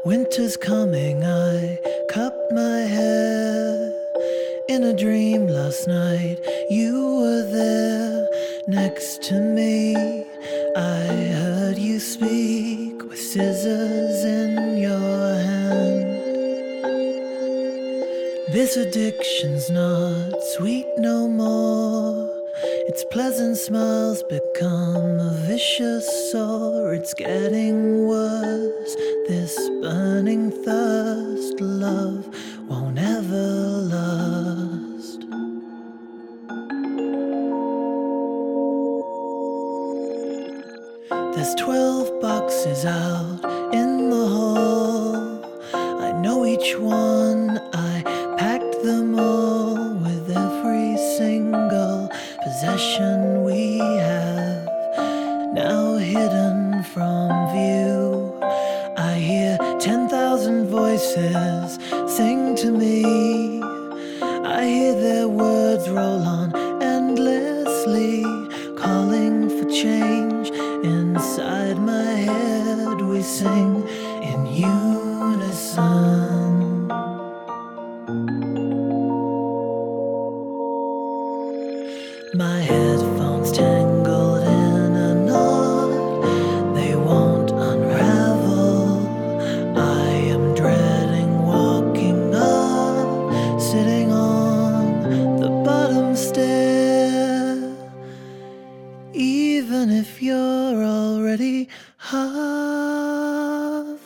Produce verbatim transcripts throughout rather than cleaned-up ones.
Winter's coming, I cupped my hair. In a dream last night, you were there next to me. I heard you speak with scissors in your hand. This addiction's not sweet no more. Its pleasant smiles become a vicious sore. It's getting worse, this burning thirst. Love won't ever last. There's twelve boxes out in the hall. I know each one, I packed them all with every single possession we have, now hidden from view. I hear ten thousand voices sing to me. I hear their words roll on endlessly, calling for change. Inside my head we sing in unison. My headphones tangled in a knot, they won't unravel. I am dreading walking up, sitting on the bottom stair. Even if you're already high,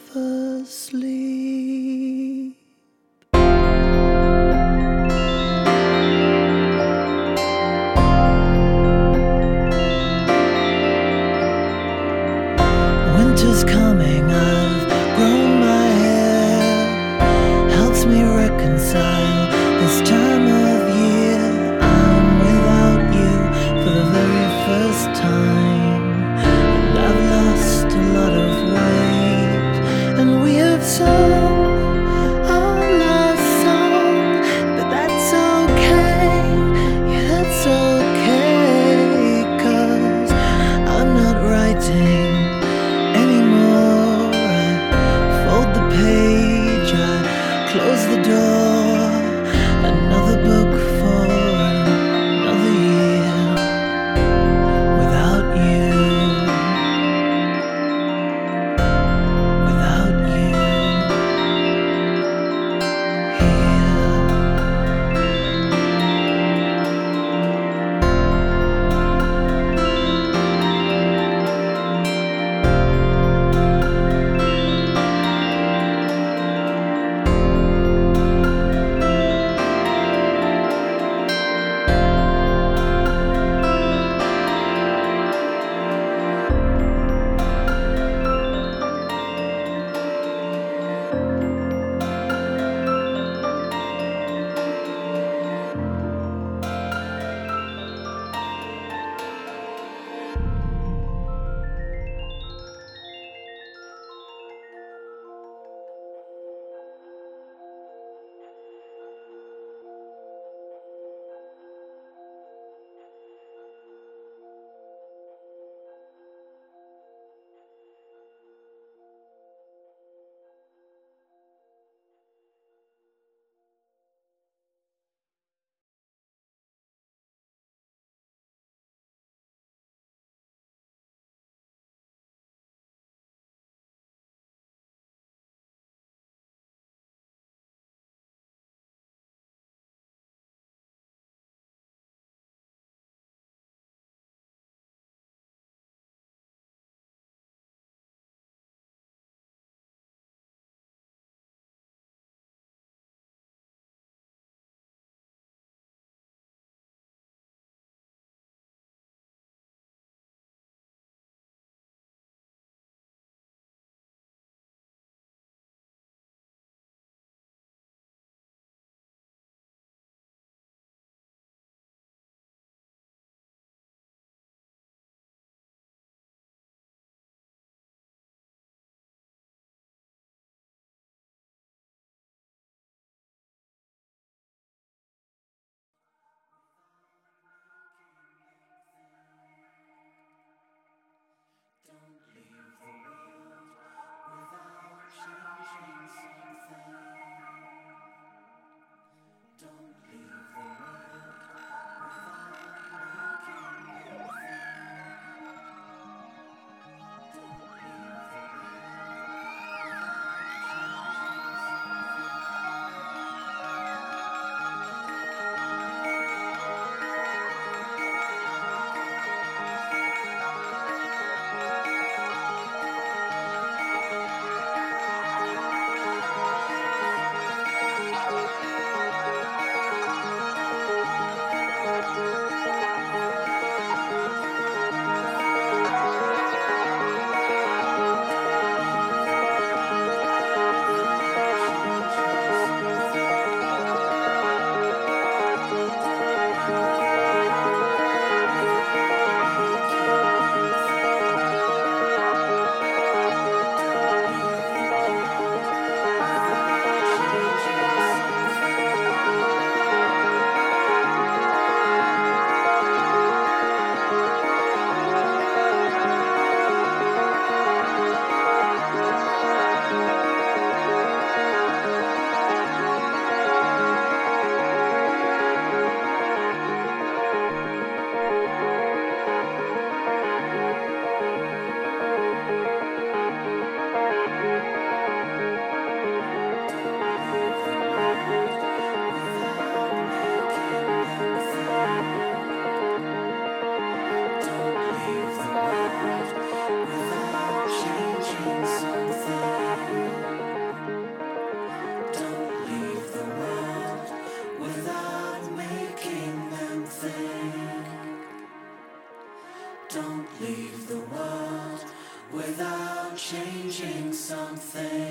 something.